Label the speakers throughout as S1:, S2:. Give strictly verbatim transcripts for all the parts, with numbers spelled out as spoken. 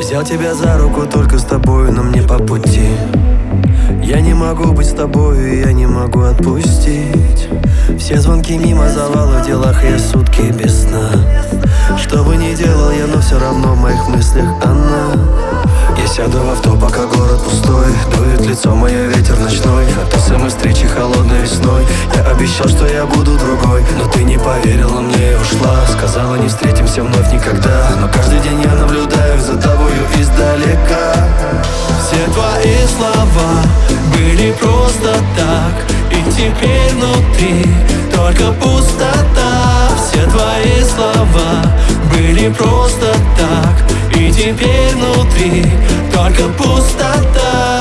S1: Взял тебя за руку, только с тобою нам не по пути. Я не могу быть с тобою, я не могу отпустить. Все звонки мимо, завалы в делах, я сутки без сна. Что бы ни делал я, но все равно в моих мыслях она. Я сяду в авто, пока город пустой. Дует лицо мое, ветер ночной. На той самой встрече холодной весной. Я обещал, что я буду другой, но ты не поверила мне и ушла. Сказала, не встретимся вновь никогда. Но каждый день я наблюдаю за тобою издалека.
S2: Все твои слова были просто так, и теперь внутри только пустота. Все твои слова были просто так, и теперь внутри только пустота.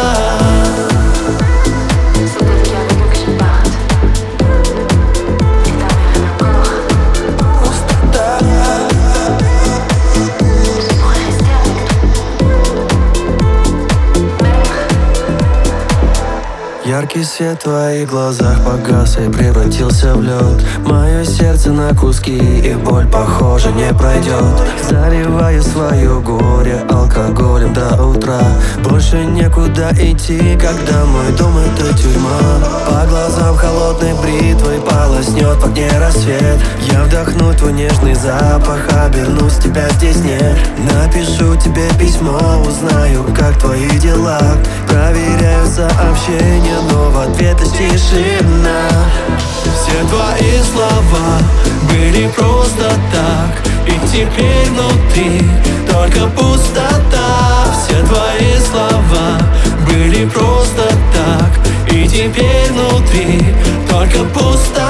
S1: Яркий свет в твоих глазах погас и превратился в лед. Мое сердце на куски, и боль, похоже, не пройдет. Заливаю свое горе алкоголем до утра. Больше некуда идти, когда мой дом — это тюрьма. По глазам холодной бритвой полоснет в огне рассвет. Я вдохну твой нежный запах, обернусь, тебя здесь нет. Напишу тебе письмо, узнаю, как твои дела. Проверяю сообщения, но в ответ лишь тишина.
S2: Все твои слова были просто так, и теперь внутри только пустота. Все твои слова были просто так, и теперь внутри только пустота.